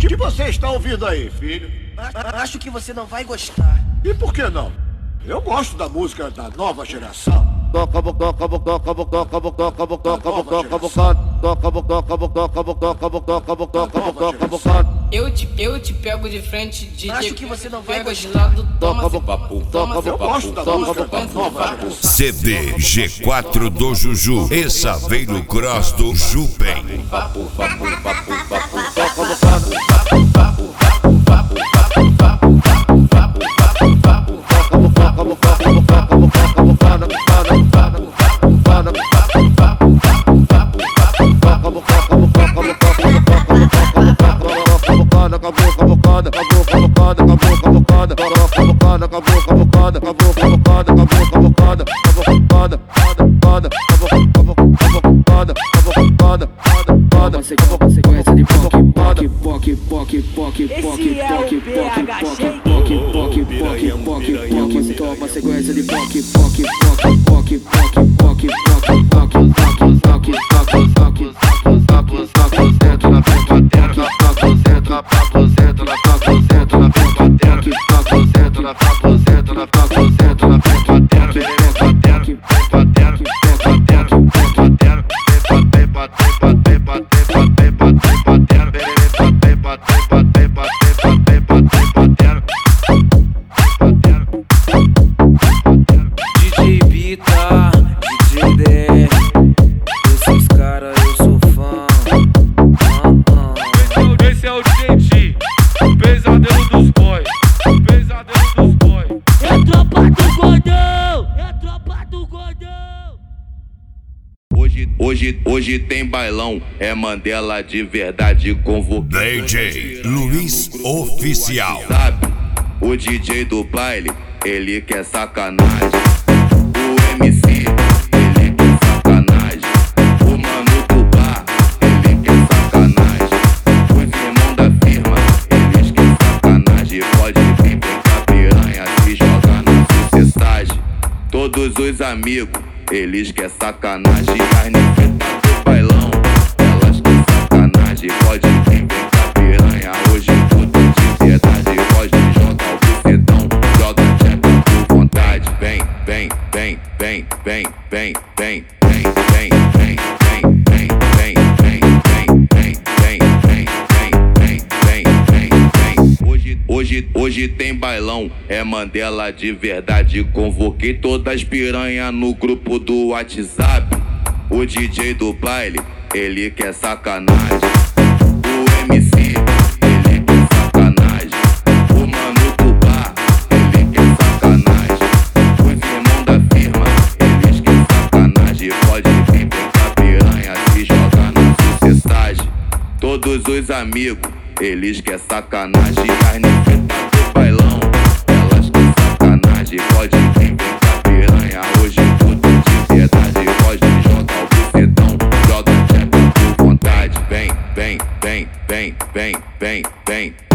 que você está ouvindo aí, filho? Acho que você não vai gostar. E por que não? Eu gosto da música da nova geração. Eu te pego de frente, DJ. Acho que você não vai pega de gostar. lado, toma seu papo. Eu gosto da música da nova geração. CD G4 do Juju e Saveiro Cross do Jupen. Sequência de toma sequência de DJ Bita, DJ D, esses caras eu sou fã. Esse é o DJ T, pesadelo dos boys, pesadelo dos boys. É tropa do gordão, é tropa do gordão. Hoje tem bailão, é Mandela de verdade, convoquei DJ Luiz Oficial. Sabe, o DJ do baile, ele quer sacanagem. O MC, ele quer sacanagem. O mano do bar, ele quer sacanagem. Os irmãos da firma, eles querem sacanagem. Pode vir, vem com a piranha, se joga na sucessagem. Todos os amigos, eles querem sacanagem. As ninfetas do bailão, elas querem sacanagem. Pode vir, vem com a piranha, hoje tudo é de verdade. Pode jogar o bucetão, joga a tcheca por vontade. Vem, vem, vem, vem, vem, vem, vem, vem, vem, vem, vem, vem, vem, vem, vem, vem, vem, vem. Hoje tem bailão, é Mandela de verdade. Convoquei todas as piranha no grupo do WhatsApp. O DJ do baile, ele quer sacanagem. O MC, ele quer sacanagem. O mano do bar, ele quer sacanagem. Os irmãos da firma, eles querem sacanagem. Pode vir, vem com a piranha, se joga na sucessagem. Todos os amigos, eles querem sacanagem. As ninfetas do bailão, elas querem sacanagem. Pode vir, vem com a piranha, hoje tudo é de verdade. Pode jogar o bucetão, joga a tcheca por vontade. Vem, vem, vem, vem, vem, vem, vem.